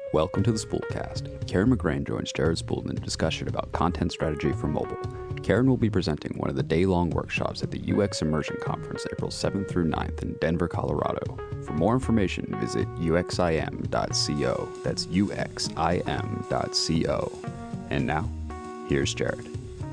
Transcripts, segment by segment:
Welcome to the Spoolcast. Karen McGrane joins Jared Spool in a discussion about content strategy for mobile. Karen will be presenting one of the day-long workshops at the UX Immersion Conference April 7th through 9th in Denver, Colorado. For more information, visit uxim.co. That's uxim.co. And now, here's Jared.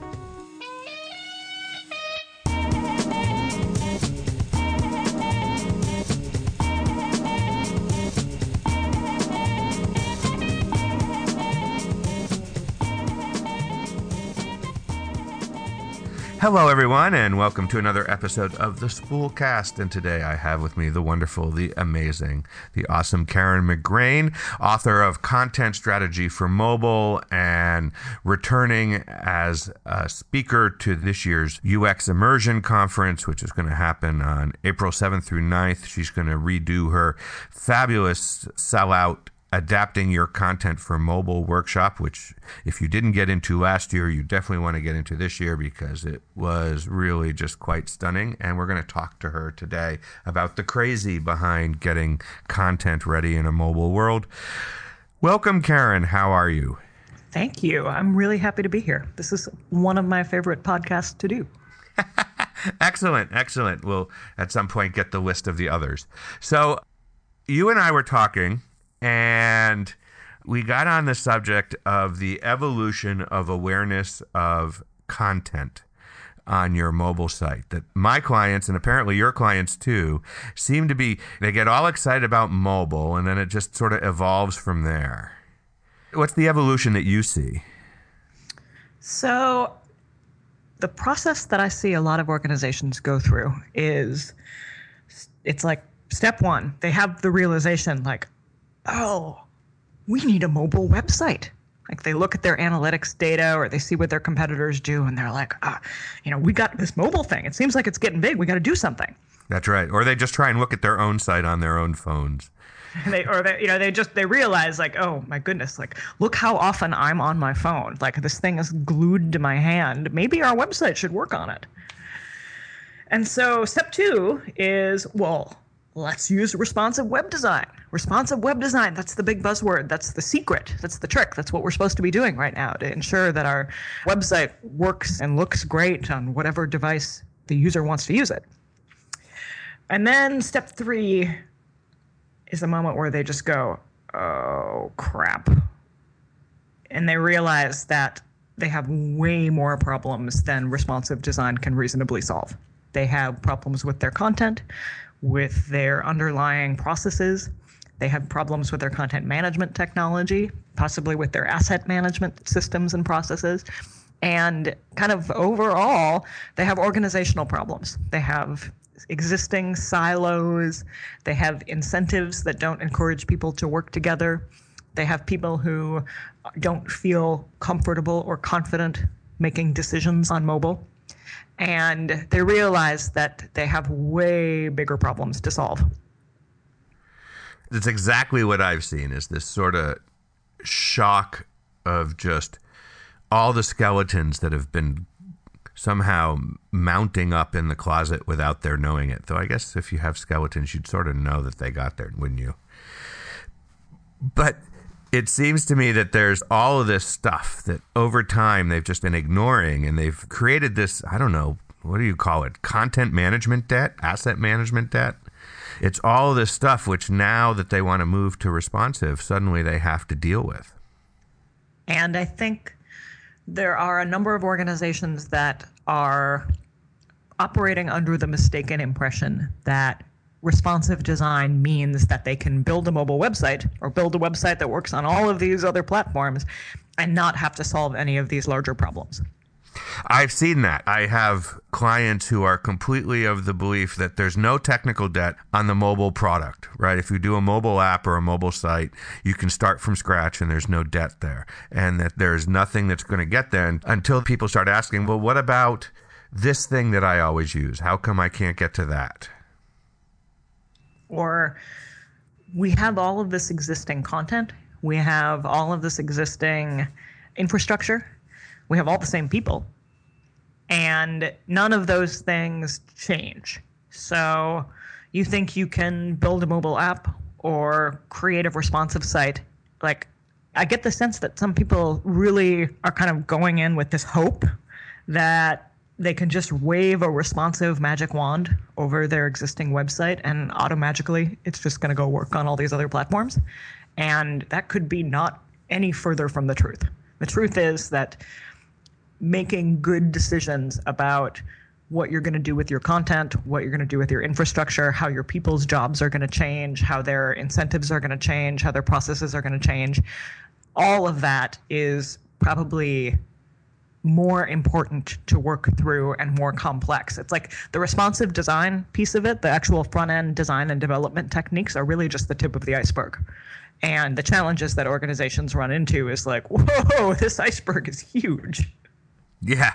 Hello, everyone, and welcome to another episode of the Spoolcast. And today I have with me the wonderful, the amazing, the awesome Karen McGrane, author of Content Strategy for Mobile and returning as a speaker to this year's UX Immersion Conference, which is going to happen on April 7th through 9th. She's going to redo her fabulous sellout Adapting Your Content for Mobile workshop, which if you didn't get into last year, you definitely want to get into this year because it was really just quite stunning. And we're going to talk to her today about the crazy behind getting content ready in a mobile world. Welcome, Karen. How are you? Thank you. I'm really happy to be here. This is one of my favorite podcasts to do. Excellent. Excellent. We'll at some point get the list of the others. So you and I were talking, and we got on the subject of the evolution of awareness of content on your mobile site. That my clients, and apparently your clients too, seem to be, they get all excited about mobile and then it just sort of evolves from there. What's the evolution that you see? So the process that I see a lot of organizations go through is, it's like step one, they have the realization like, oh, we need a mobile website. Like they look at their analytics data or they see what their competitors do and they're like, we got this mobile thing. It seems like it's getting big. We got to do something. That's right. Or they just try and look at their own site on their own phones. They realize like, oh my goodness, like look how often I'm on my phone. Like this thing is glued to my hand. Maybe our website should work on it. And so step two is, well, let's use responsive web design. Responsive web design, that's the big buzzword. That's the secret. That's the trick. That's what we're supposed to be doing right now to ensure that our website works and looks great on whatever device the user wants to use it. And then step three is a moment where they just go, oh, crap. And they realize that they have way more problems than responsive design can reasonably solve. They have problems with their content, with their underlying processes. They have problems with their content management technology, possibly with their asset management systems and processes. And kind of overall, they have organizational problems. They have existing silos. They have incentives that don't encourage people to work together. They have people who don't feel comfortable or confident making decisions on mobile. And they realize that they have way bigger problems to solve. It's exactly what I've seen, is this sort of shock of just all the skeletons that have been somehow mounting up in the closet without their knowing it. Though I guess if you have skeletons, you'd sort of know that they got there, wouldn't you? But it seems to me that there's all of this stuff that over time they've just been ignoring, and they've created this, I don't know, what do you call it? Content management debt? Asset management debt? It's all of this stuff which now that they want to move to responsive, suddenly they have to deal with. And I think there are a number of organizations that are operating under the mistaken impression that responsive design means that they can build a mobile website or build a website that works on all of these other platforms and not have to solve any of these larger problems. I've seen that. I have clients who are completely of the belief that there's no technical debt on the mobile product, right? If you do a mobile app or a mobile site, you can start from scratch and there's no debt there. And that there's nothing that's going to get there until people start asking, well, what about this thing that I always use? How come I can't get to that? Or we have all of this existing content. We have all of this existing infrastructure. We have all the same people. And none of those things change. So you think you can build a mobile app or create a responsive site Like, I get the sense that some people really are kind of going in with this hope that they can just wave a responsive magic wand over their existing website and automatically it's just going to go work on all these other platforms. And that could be not any further from the truth. The truth is that making good decisions about what you're going to do with your content, what you're going to do with your infrastructure, how your people's jobs are going to change, how their incentives are going to change, how their processes are going to change, all of that is probably more important to work through and more complex. It's like the responsive design piece of it, the actual front-end design and development techniques are really just the tip of the iceberg. And the challenges that organizations run into is like, whoa, this iceberg is huge. Yeah.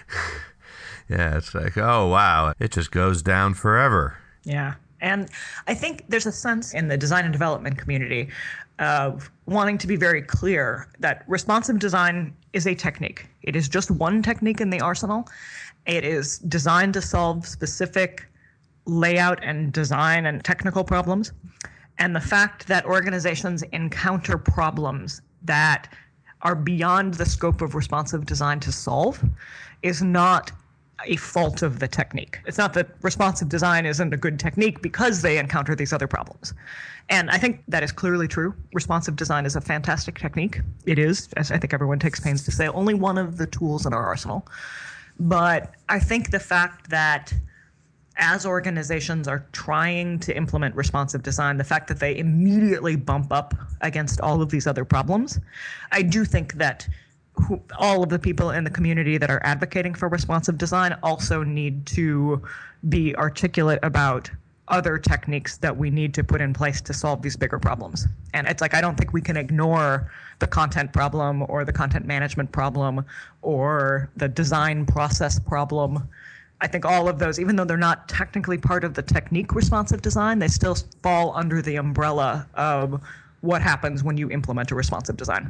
Yeah, it's like, oh, wow, it just goes down forever. Yeah. And I think there's a sense in the design and development community of wanting to be very clear that responsive design is a technique. It is just one technique in the arsenal. It is designed to solve specific layout and design and technical problems. And the fact that organizations encounter problems that are beyond the scope of responsive design to solve is not a fault of the technique. It's not that responsive design isn't a good technique because they encounter these other problems. And I think that is clearly true. Responsive design is a fantastic technique. It is, as I think everyone takes pains to say, only one of the tools in our arsenal. But I think the fact that as organizations are trying to implement responsive design, the fact that they immediately bump up against all of these other problems, I do think that all of the people in the community that are advocating for responsive design also need to be articulate about other techniques that we need to put in place to solve these bigger problems. And it's like, I don't think we can ignore the content problem or the content management problem or the design process problem. I think all of those, even though they're not technically part of the technique responsive design, they still fall under the umbrella of what happens when you implement a responsive design.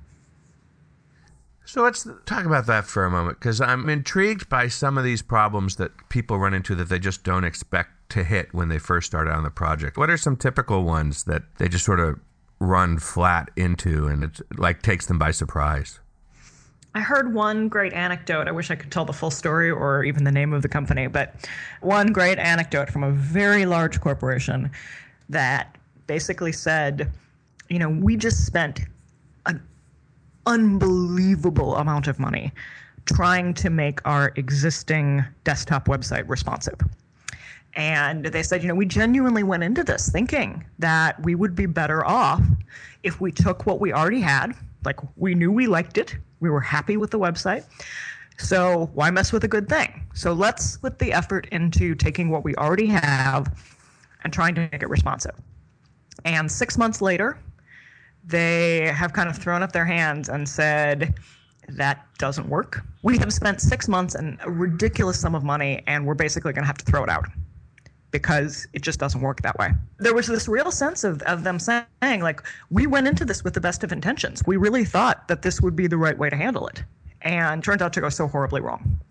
So let's talk about that for a moment, because I'm intrigued by some of these problems that people run into that they just don't expect to hit when they first start out on the project. What are some typical ones that they just sort of run flat into and it like takes them by surprise? I heard one great anecdote. I wish I could tell the full story or even the name of the company, but one great anecdote from a very large corporation that basically said, you know, we just spent an unbelievable amount of money trying to make our existing desktop website responsive. And they said, you know, we genuinely went into this thinking that we would be better off if we took what we already had. Like, we knew we liked it. We were happy with the website. So why mess with a good thing? So let's put the effort into taking what we already have and trying to make it responsive. And 6 months later, they have kind of thrown up their hands and said, that doesn't work. We have spent 6 months and a ridiculous sum of money, and we're basically going to have to throw it out because it just doesn't work that way. There was this real sense of them saying, like, we went into this with the best of intentions. We really thought that this would be the right way to handle it, and turned out to go so horribly wrong.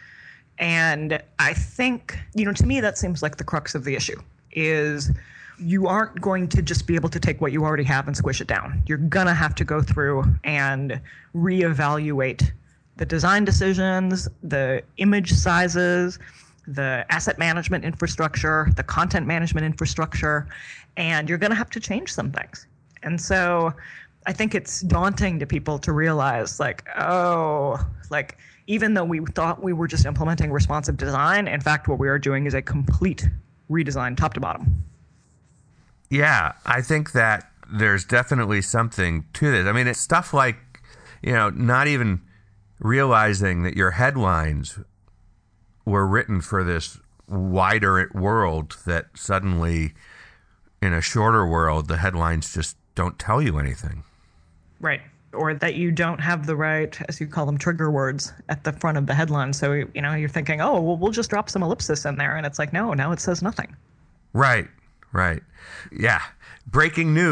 And I think, you know, to me, that seems like the crux of the issue is you aren't going to just be able to take what you already have and squish it down. You're going to have to go through and reevaluate the design decisions, the image sizes, the asset management infrastructure, the content management infrastructure, and you're going to have to change some things. And so I think it's daunting to people to realize, like, oh, like, even though we thought we were just implementing responsive design, in fact, what we are doing is a complete redesign top to bottom. Yeah, I think that there's definitely something to this. I mean, it's stuff like, you know, not even realizing that your headlines were written for this wider world, that suddenly in a shorter world, the headlines just don't tell you anything. Right. Or that you don't have the right, as you call them, trigger words at the front of the headline. So, you know, you're thinking, oh, well, we'll just drop some ellipsis in there. And it's like, no, now it says nothing. Right. Right. Yeah. Breaking news, ...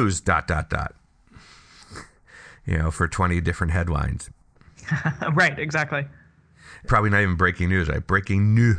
You know, for 20 different headlines. Right. Exactly. Probably not even breaking news, right? Breaking new.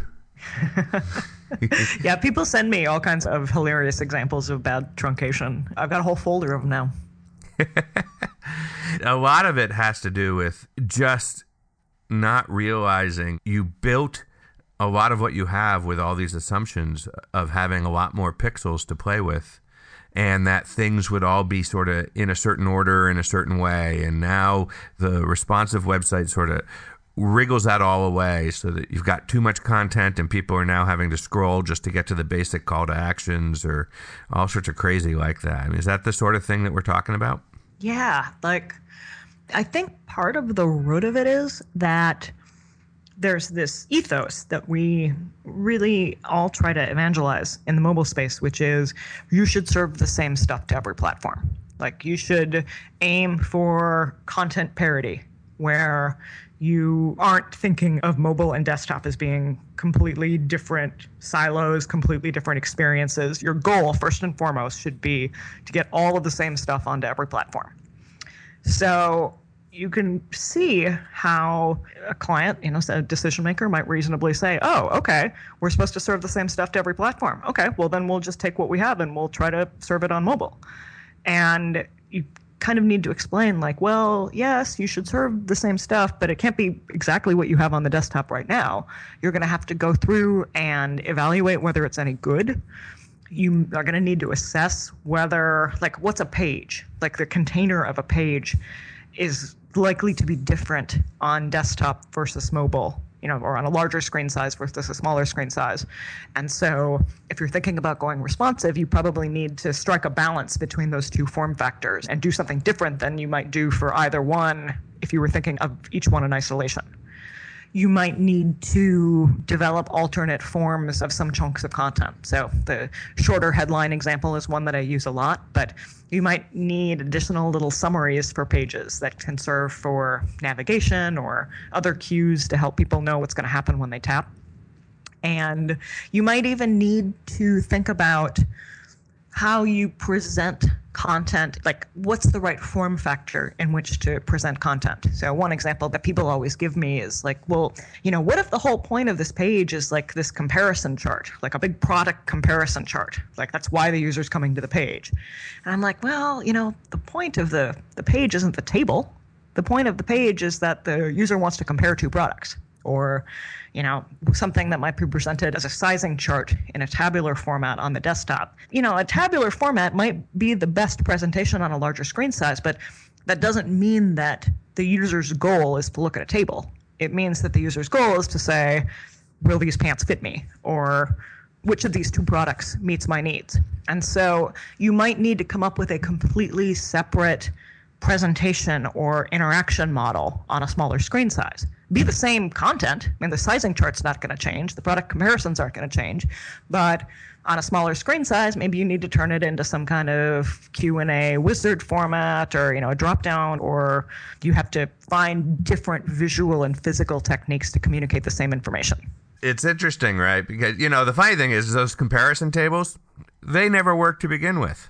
Yeah. People send me all kinds of hilarious examples of bad truncation. I've got a whole folder of them now. A lot of it has to do with just not realizing you built a lot of what you have with all these assumptions of having a lot more pixels to play with, and that things would all be sort of in a certain order, in a certain way. And now the responsive website sort of wriggles that all away so that you've got too much content and people are now having to scroll just to get to the basic call to actions or all sorts of crazy like that. I mean, is that the sort of thing that we're talking about? Yeah, like I think part of the root of it is that there's this ethos that we really all try to evangelize in the mobile space, which is you should serve the same stuff to every platform. Like you should aim for content parity, where you aren't thinking of mobile and desktop as being completely different silos, completely different experiences. Your goal, first and foremost, should be to get all of the same stuff onto every platform. So you can see how a client, a decision maker might reasonably say, oh, okay, we're supposed to serve the same stuff to every platform. Okay, well, then we'll just take what we have and we'll try to serve it on mobile. And you kind of need to explain, like, well, yes, you should serve the same stuff, but it can't be exactly what you have on the desktop right now. You're going to have to go through and evaluate whether it's any good. You are going to need to assess whether, like, what's a page? Like, the container of a page is likely to be different on desktop versus mobile, or on a larger screen size versus a smaller screen size. And so if you're thinking about going responsive, you probably need to strike a balance between those two form factors and do something different than you might do for either one if you were thinking of each one in isolation. You might need to develop alternate forms of some chunks of content. So the shorter headline example is one that I use a lot, but you might need additional little summaries for pages that can serve for navigation or other cues to help people know what's going to happen when they tap. And you might even need to think about how you present content, like what's the right form factor in which to present content. So one example that people always give me is like, well, what if the whole point of this page is like this comparison chart, like a big product comparison chart? Like that's why the user's coming to the page. And I'm like, well, the point of the page isn't the table. The point of the page is that the user wants to compare two products, or something that might be presented as a sizing chart in a tabular format on the desktop. A tabular format might be the best presentation on a larger screen size, but that doesn't mean that the user's goal is to look at a table. It means that the user's goal is to say, will these pants fit me? Or which of these two products meets my needs? And so you might need to come up with a completely separate presentation or interaction model on a smaller screen size. Be the same content. I mean, the sizing chart's not going to change. The product comparisons aren't going to change. But on a smaller screen size, maybe you need to turn it into some kind of Q&A wizard format or, a drop-down, or you have to find different visual and physical techniques to communicate the same information. It's interesting, right? Because, the funny thing is those comparison tables, they never work to begin with.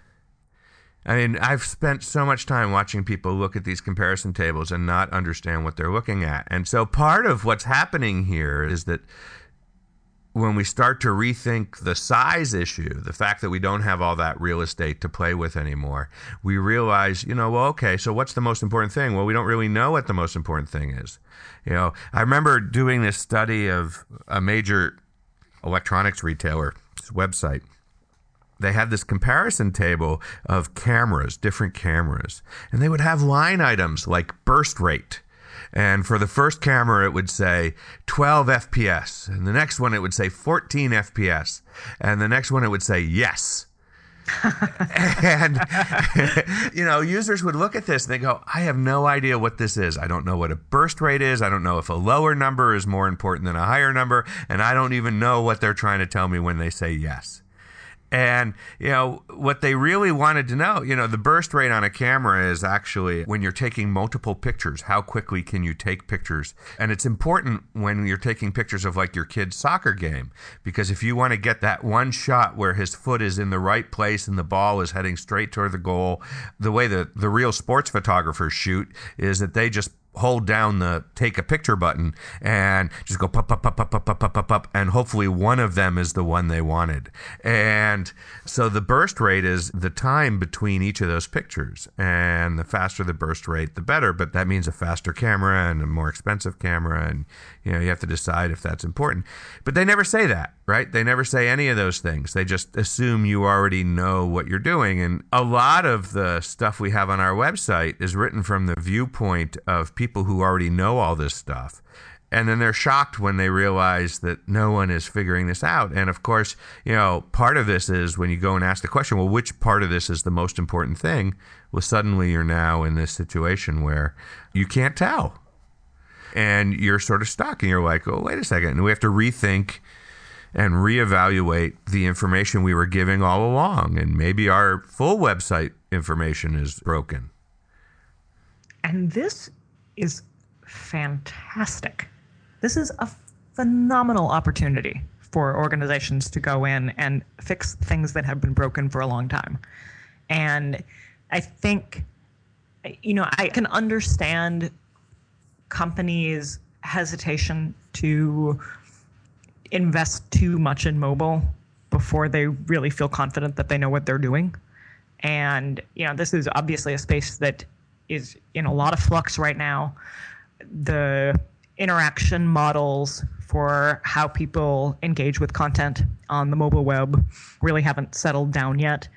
I mean, I've spent so much time watching people look at these comparison tables and not understand what they're looking at. And so part of what's happening here is that when we start to rethink the size issue, the fact that we don't have all that real estate to play with anymore, we realize, okay, so what's the most important thing? Well, we don't really know what the most important thing is. I remember doing this study of a major electronics retailer's website. They had this comparison table of cameras, different cameras, and they would have line items like burst rate. And for the first camera, it would say 12 FPS. And the next one, it would say 14 FPS. And the next one, it would say yes. And, users would look at this and they go, I have no idea what this is. I don't know what a burst rate is. I don't know if a lower number is more important than a higher number. And I don't even know what they're trying to tell me when they say yes. And, what they really wanted to know, the burst rate on a camera is actually when you're taking multiple pictures, how quickly can you take pictures? And it's important when you're taking pictures of like your kid's soccer game, because if you want to get that one shot where his foot is in the right place and the ball is heading straight toward the goal, the way the real sports photographers shoot is that they just hold down the take a picture button and just go pop, pop, pop, pop, pop, pop, pop, pop, pop, and hopefully one of them is the one they wanted. And so the burst rate is the time between each of those pictures. And the faster the burst rate, the better. But that means a faster camera and a more expensive camera. And, you have to decide if that's important. But they never say that, right? They never say any of those things. They just assume you already know what you're doing. And a lot of the stuff we have on our website is written from the viewpoint of people who already know all this stuff. And then they're shocked when they realize that no one is figuring this out. And of course, part of this is when you go and ask the question, well, which part of this is the most important thing? Well, suddenly you're now in this situation where you can't tell. And you're sort of stuck and you're like, oh, wait a second. And we have to rethink and reevaluate the information we were giving all along. And maybe our full website information is broken. And this is fantastic. This is a phenomenal opportunity for organizations to go in and fix things that have been broken for a long time. And I think, I can understand companies' hesitation to invest too much in mobile before they really feel confident that they know what they're doing. And, this is obviously a space that is in a lot of flux right now. The interaction models for how people engage with content on the mobile web really haven't settled down yet.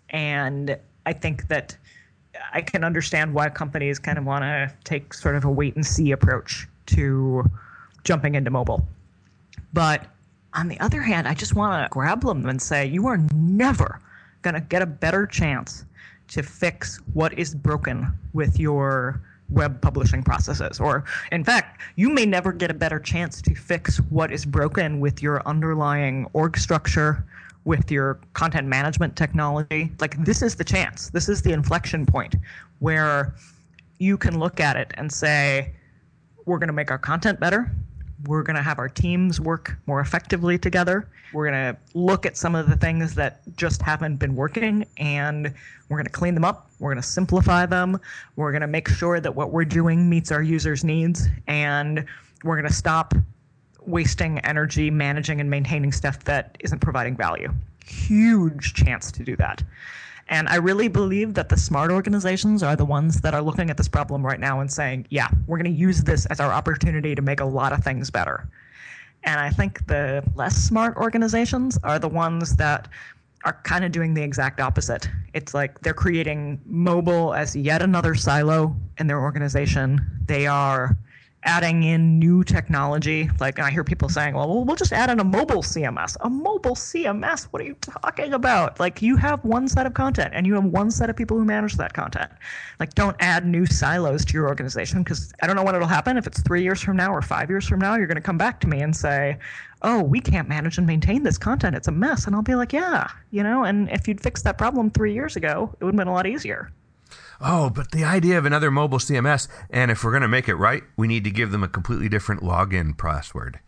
And I think that I can understand why companies kind of want to take sort of a wait and see approach to jumping into mobile. But on the other hand, I just want to grab them and say, you are never going to get a better chance to fix what is broken with your web publishing processes. Or, in fact, you may never get a better chance to fix what is broken with your underlying org structure, with your content management technology. Like, this is the chance. This is the inflection point where you can look at it and say, we're going to make our content better. We're going to have our teams work more effectively together. We're going to look at some of the things that just haven't been working, and we're going to clean them up. We're going to simplify them. We're going to make sure that what we're doing meets our users' needs, and we're going to stop wasting energy managing and maintaining stuff that isn't providing value. Huge chance to do that. And I really believe that the smart organizations are the ones that are looking at this problem right now and saying, yeah, we're going to use this as our opportunity to make a lot of things better. And I think the less smart organizations are the ones that are kind of doing the exact opposite. It's like they're creating mobile as yet another silo in their organization. They are adding in new technology. Like, I hear people saying, well, we'll just add in a mobile CMS. A mobile CMS? What are you talking about? Like, you have one set of content and you have one set of people who manage that content. Like, don't add new silos to your organization, because I don't know when it'll happen. If it's 3 years from now or 5 years from now, you're going to come back to me and say, oh, we can't manage and maintain this content. It's a mess. And I'll be like, yeah, and if you'd fixed that problem 3 years ago, it would have been a lot easier. Oh, but the idea of another mobile CMS, and if we're going to make it right, we need to give them a completely different login password.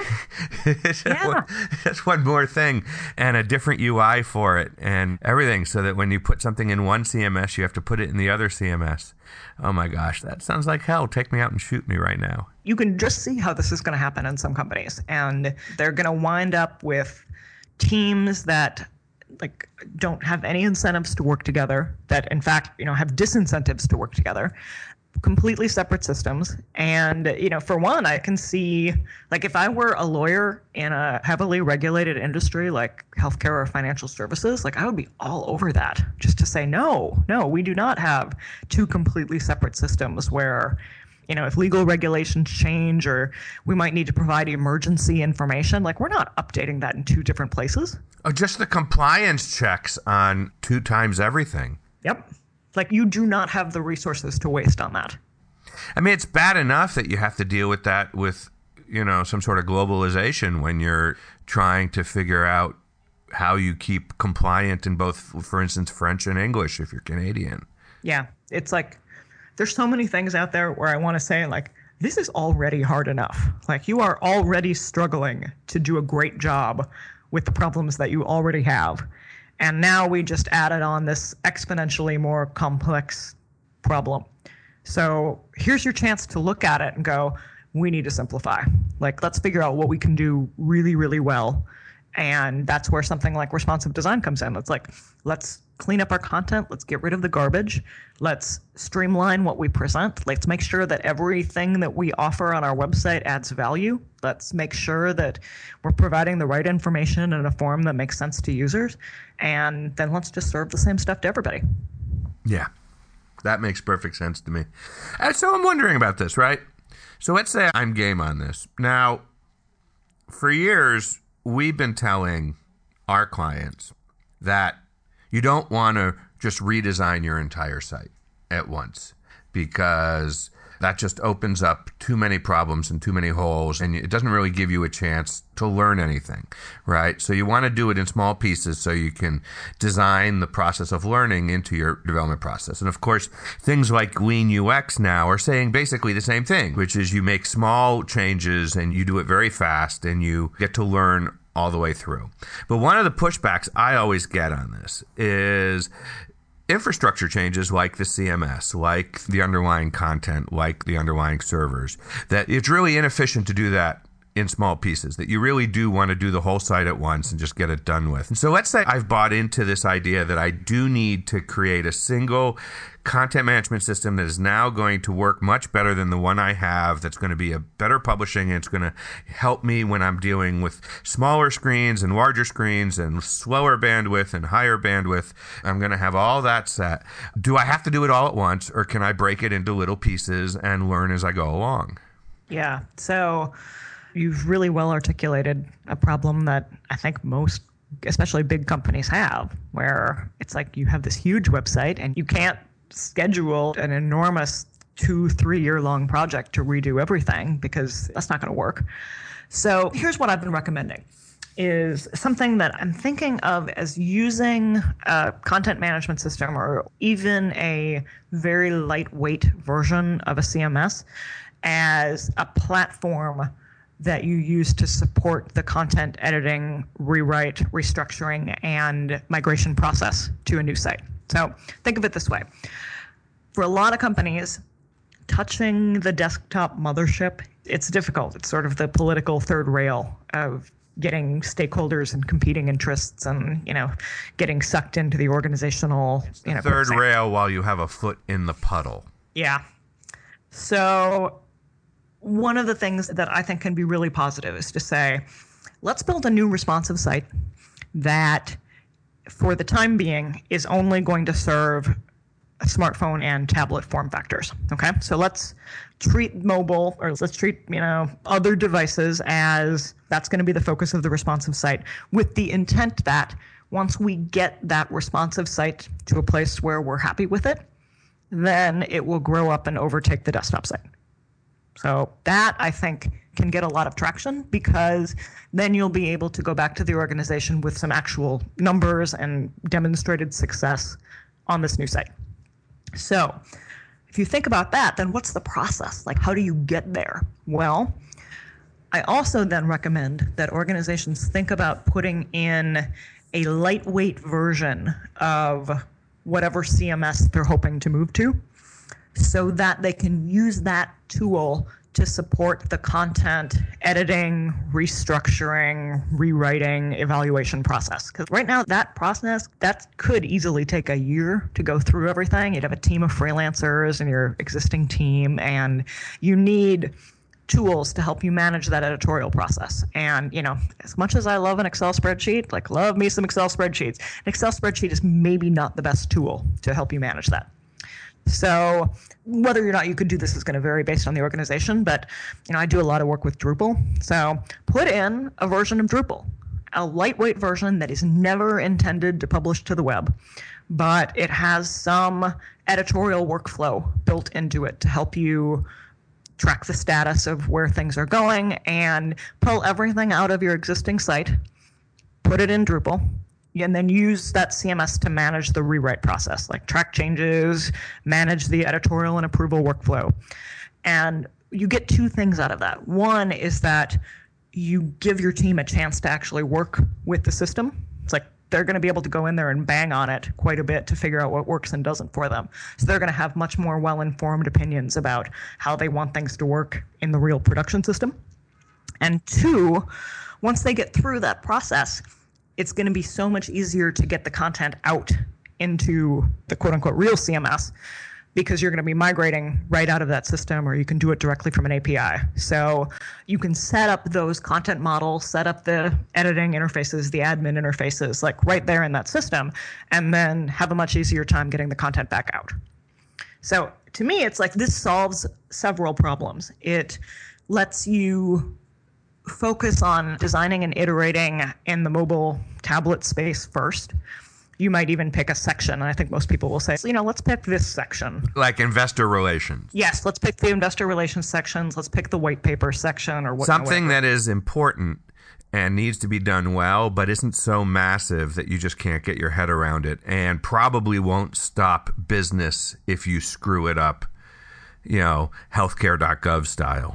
Mm-hmm. That's one more thing, and a different UI for it, and everything, so that when you put something in one CMS, you have to put it in the other CMS. Oh my gosh, that sounds like hell. Take me out and shoot me right now. You can just see how this is going to happen in some companies, and they're going to wind up with teams that don't have any incentives to work together, that in fact, have disincentives to work together, completely separate systems. And, for one, I can see, if I were a lawyer in a heavily regulated industry like healthcare or financial services, I would be all over that, just to say, no, we do not have two completely separate systems where, if legal regulations change or we might need to provide emergency information, we're not updating that in two different places. Oh, just the compliance checks on 2 times everything. Yep. You do not have the resources to waste on that. I mean, it's bad enough that you have to deal with that with, some sort of globalization when you're trying to figure out how you keep compliant in both, for instance, French and English if you're Canadian. Yeah. It's there's so many things out there where I want to say, this is already hard enough. You are already struggling to do a great job with the problems that you already have. And now we just added on this exponentially more complex problem. So here's your chance to look at it and go, we need to simplify. Like, let's figure out what we can do really, really well. And that's where something like responsive design comes in. It's like, let's clean up our content. Let's get rid of the garbage. Let's streamline what we present. Let's make sure that everything that we offer on our website adds value. Let's make sure that we're providing the right information in a form that makes sense to users. And then let's just serve the same stuff to everybody. Yeah, that makes perfect sense to me. And so I'm wondering about this, right? So let's say I'm game on this. Now, for years, we've been telling our clients that you don't want to just redesign your entire site at once, because that just opens up too many problems and too many holes, and it doesn't really give you a chance to learn anything, right? So you want to do it in small pieces so you can design the process of learning into your development process. And of course, things like Lean UX now are saying basically the same thing, which is you make small changes and you do it very fast and you get to learn all the way through. But one of the pushbacks I always get on this is infrastructure changes like the CMS, like the underlying content, like the underlying servers, that it's really inefficient to do that in small pieces, that you really do want to do the whole site at once and just get it done with. And so let's say I've bought into this idea that I do need to create a single content management system that is now going to work much better than the one I have, that's going to be a better publishing, and it's going to help me when I'm dealing with smaller screens and larger screens and slower bandwidth and higher bandwidth. I'm going to have all that set. Do I have to do it all at once, or can I break it into little pieces and learn as I go along? Yeah. So you've really well articulated a problem that I think most, especially big companies, have, where it's like you have this huge website and you can't schedule an enormous 2-3 year long project to redo everything, because that's not going to work. So here's what I've been recommending, is something that I'm thinking of as using a content management system, or even a very lightweight version of a CMS, as a platform that you use to support the content editing, rewrite, restructuring, and migration process to a new site. So think of it this way. For a lot of companies, touching the desktop mothership, it's difficult. It's sort of the political third rail of getting stakeholders and competing interests and, getting sucked into the organizational, third rail while you have a foot in the puddle. Yeah. So one of the things that I think can be really positive is to say, let's build a new responsive site that, for the time being, is only going to serve smartphone and tablet form factors. Okay, so let's treat mobile, or let's treat other devices as that's going to be the focus of the responsive site, with the intent that once we get that responsive site to a place where we're happy with it, then it will grow up and overtake the desktop site. So that, I think, can get a lot of traction, because then you'll be able to go back to the organization with some actual numbers and demonstrated success on this new site. So if you think about that, then what's the process? Like, how do you get there? Well, I also then recommend that organizations think about putting in a lightweight version of whatever CMS they're hoping to move to, so that they can use that tool to support the content editing, restructuring, rewriting, evaluation process. Because right now, that process, that could easily take a year to go through everything. You'd have a team of freelancers in your existing team, and you need tools to help you manage that editorial process. And, as much as I love an Excel spreadsheet, like, love me some Excel spreadsheets, an Excel spreadsheet is maybe not the best tool to help you manage that. So whether or not you could do this is going to vary based on the organization, but I do a lot of work with Drupal. So put in a version of Drupal, a lightweight version that is never intended to publish to the web, but it has some editorial workflow built into it to help you track the status of where things are going, and pull everything out of your existing site, put it in Drupal, and then use that CMS to manage the rewrite process, like track changes, manage the editorial and approval workflow. And you get two things out of that. One is that you give your team a chance to actually work with the system. It's like they're going to be able to go in there and bang on it quite a bit to figure out what works and doesn't for them. So they're going to have much more well-informed opinions about how they want things to work in the real production system. And two, once they get through that process, it's going to be so much easier to get the content out into the quote-unquote real CMS, because you're going to be migrating right out of that system, or you can do it directly from an API. So you can set up those content models, set up the editing interfaces, the admin interfaces, like right there in that system, and then have a much easier time getting the content back out. So to me, it's like this solves several problems. It lets you focus on designing and iterating in the mobile tablet space first. You might even pick a section, and I think most people will say, let's pick this section. Like investor relations. Yes, let's pick the investor relations sections. Let's pick the white paper section or something that is important and needs to be done well, but isn't so massive that you just can't get your head around it, and probably won't stop business if you screw it up, healthcare.gov style.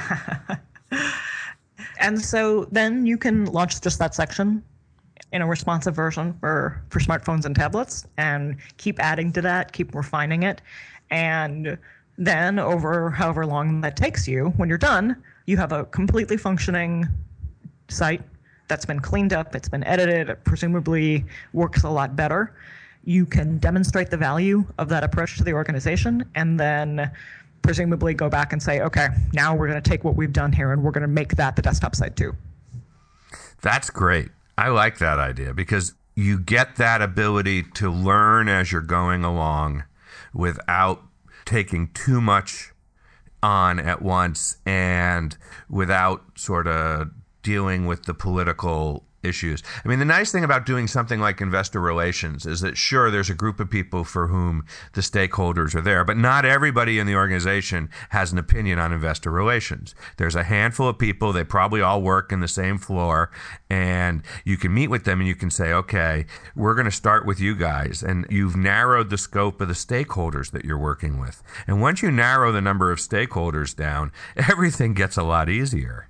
And so then you can launch just that section in a responsive version for smartphones and tablets, and keep adding to that, keep refining it. And then over however long that takes you, when you're done, you have a completely functioning site that's been cleaned up, it's been edited, it presumably works a lot better. You can demonstrate the value of that approach to the organization, and then presumably go back and say, okay, now we're going to take what we've done here and we're going to make that the desktop site too. That's great. I like that idea, because you get that ability to learn as you're going along without taking too much on at once, and without sort of dealing with the political issues. I mean, the nice thing about doing something like investor relations is that, sure, there's a group of people for whom the stakeholders are there, but not everybody in the organization has an opinion on investor relations. There's a handful of people, they probably all work in the same floor, and you can meet with them and you can say, okay, we're going to start with you guys, and you've narrowed the scope of the stakeholders that you're working with. And once you narrow the number of stakeholders down, everything gets a lot easier.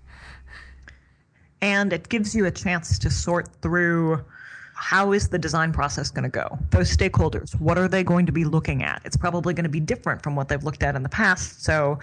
And it gives you a chance to sort through, how is the design process going to go? Those stakeholders, what are they going to be looking at? It's probably going to be different from what they've looked at in the past. So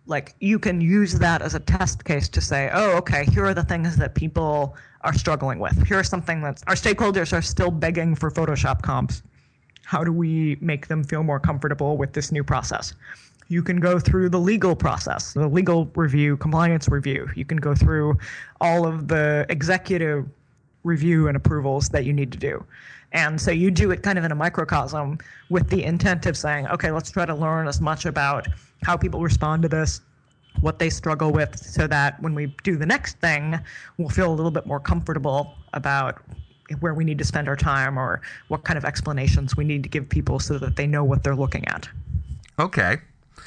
you can use that as a test case to say, oh, okay, here are the things that people are struggling with. Here are something that our stakeholders are still begging for Photoshop comps. How do we make them feel more comfortable with this new process? You can go through the legal process, the legal review, compliance review. You can go through all of the executive review and approvals that you need to do. And so you do it kind of in a microcosm with the intent of saying, okay, let's try to learn as much about how people respond to this, what they struggle with, so that when we do the next thing, we'll feel a little bit more comfortable about where we need to spend our time, or what kind of explanations we need to give people so that they know what they're looking at. Okay.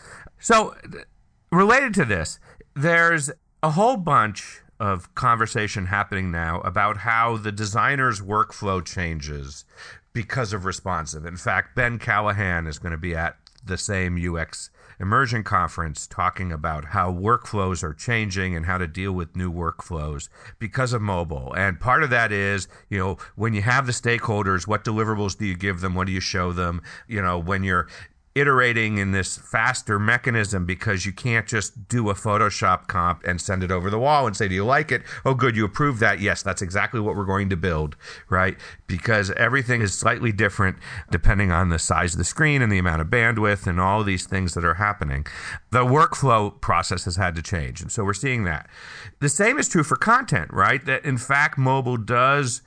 So, related to this, there's a whole bunch of conversation happening now about how the designer's workflow changes because of responsive. In fact, Ben Callahan is going to be at the same UX Immersion conference talking about how workflows are changing and how to deal with new workflows because of mobile. And part of that is, when you have the stakeholders, what deliverables do you give them? What do you show them? When you're iterating in this faster mechanism, because you can't just do a Photoshop comp and send it over the wall and say, do you like it? Oh, good, you approve that. Yes, that's exactly what we're going to build, right? Because everything is slightly different depending on the size of the screen and the amount of bandwidth and all these things that are happening. The workflow process has had to change, and so we're seeing that. The same is true for content, right? That in fact, mobile does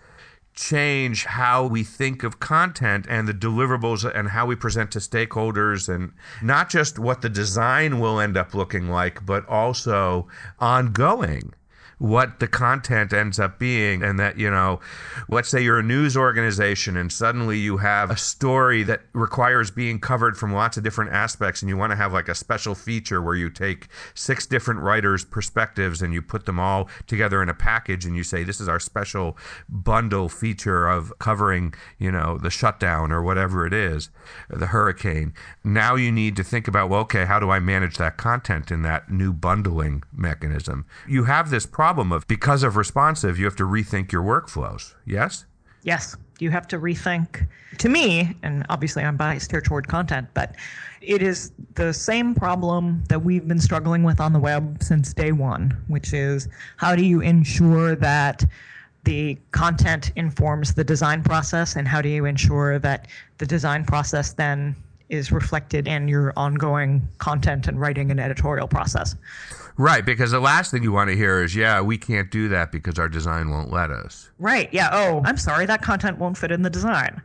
change how we think of content and the deliverables and how we present to stakeholders, and not just what the design will end up looking like, but also ongoing what the content ends up being. And that, let's say you're a news organization and suddenly you have a story that requires being covered from lots of different aspects, and you want to have like a special feature where you take 6 different writers' perspectives and you put them all together in a package, and you say, this is our special bundle feature of covering, the shutdown or whatever it is, the hurricane. Now you need to think about, well, okay, how do I manage that content in that new bundling mechanism? You have this problem of, because of responsive, you have to rethink your workflows. Yes? Yes. You have to rethink, to me, and obviously I'm biased here toward content, but it is the same problem that we've been struggling with on the web since day one, which is how do you ensure that the content informs the design process, and how do you ensure that the design process then is reflected in your ongoing content and writing and editorial process. Right, because the last thing you want to hear is, yeah, we can't do that because our design won't let us. Right, yeah. Oh, I'm sorry, that content won't fit in the design.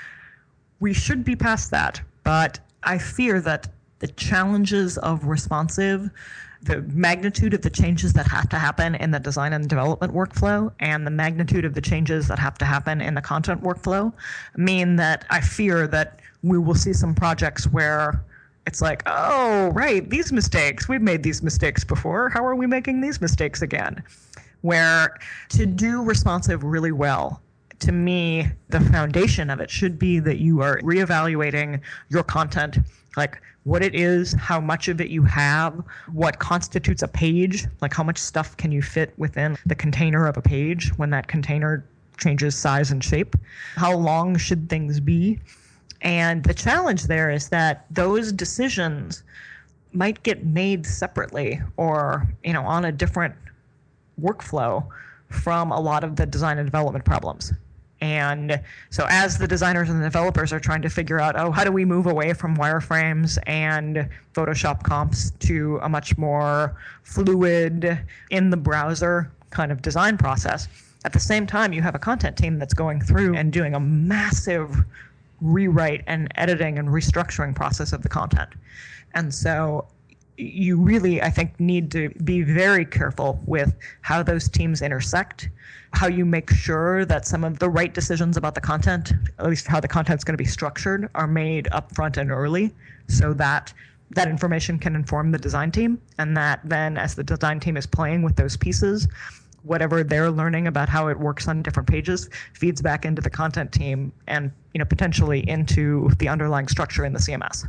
We should be past that, but I fear that the challenges of responsive, the magnitude of the changes that have to happen in the design and development workflow, and the magnitude of the changes that have to happen in the content workflow mean that I fear that we will see some projects where it's like, oh, right, these mistakes, we've made these mistakes before. How are we making these mistakes again? Where to do responsive really well, to me, the foundation of it should be that you are reevaluating your content, like what it is, how much of it you have, what constitutes a page, like how much stuff can you fit within the container of a page when that container changes size and shape, how long should things be. And the challenge there is that those decisions might get made separately or, on a different workflow from a lot of the design and development problems. And so as the designers and the developers are trying to figure out, how do we move away from wireframes and Photoshop comps to a much more fluid, in the browser kind of design process, at the same time, you have a content team that's going through and doing a massive rewrite and editing and restructuring process of the content. And so you really, I think, need to be very careful with how those teams intersect, how you make sure that some of the right decisions about the content, at least how the content's going to be structured, are made upfront and early so that that information can inform the design team, and that then as the design team is playing with those pieces, whatever they're learning about how it works on different pages feeds back into the content team and potentially into the underlying structure in the CMS.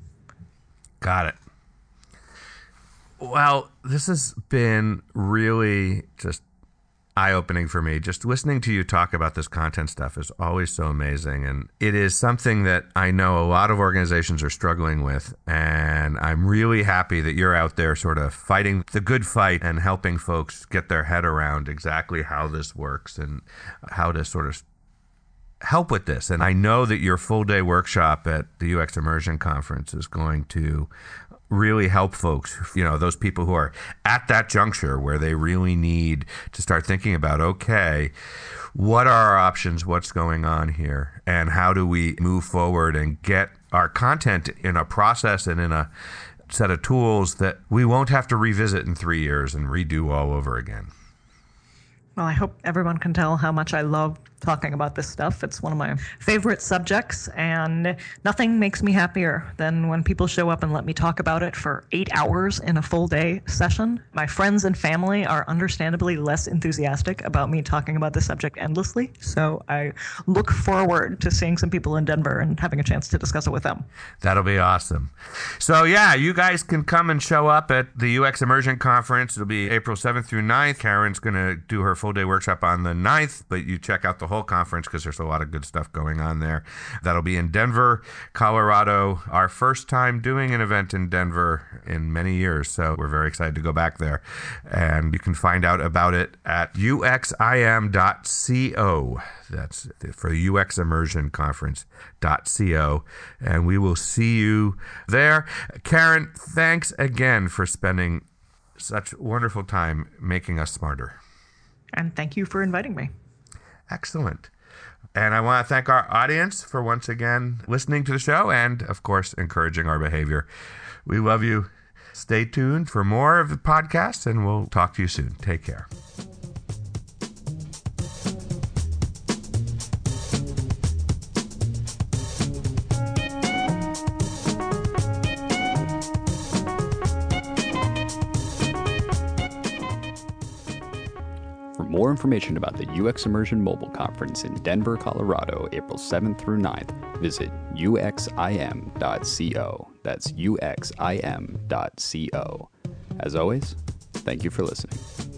Got it. Well, this has been really just eye-opening for me. Just listening to you talk about this content stuff is always so amazing. And it is something that I know a lot of organizations are struggling with. And I'm really happy that you're out there sort of fighting the good fight and helping folks get their head around exactly how this works and how to sort of help with this. And I know that your full-day workshop at the UX Immersion Conference is going to really help folks, those people who are at that juncture where they really need to start thinking about, okay, what are our options, what's going on here, and how do we move forward and get our content in a process and in a set of tools that we won't have to revisit in 3 years and redo all over again. Well, I hope everyone can tell how much I love talking about this stuff. It's one of my favorite subjects, and nothing makes me happier than when people show up and let me talk about it for 8 hours in a full day session. My friends and family are understandably less enthusiastic about me talking about this subject endlessly, so I look forward to seeing some people in Denver and having a chance to discuss it with them. That'll be awesome. So yeah, you guys can come and show up at the UX Immersion Conference. It'll be April 7th through 9th. Karen's going to do her full day workshop on the 9th, but you check out the whole conference because there's a lot of good stuff going on there. That'll be in Denver, Colorado. Our first time doing an event in Denver in many years, so we're very excited to go back there. And you can find out about it at uxim.co. That's for the UX Immersion Conference.co. And we will see you there. Karen, thanks again for spending such wonderful time making us smarter. And thank you for inviting me. Excellent. And I want to thank our audience for once again listening to the show and, of course, encouraging our behavior. We love you. Stay tuned for more of the podcast, and we'll talk to you soon. Take care. For more information about the UX Immersion Mobile Conference in Denver, Colorado, April 7th through 9th, visit uxim.co. That's uxim.co. As always, thank you for listening.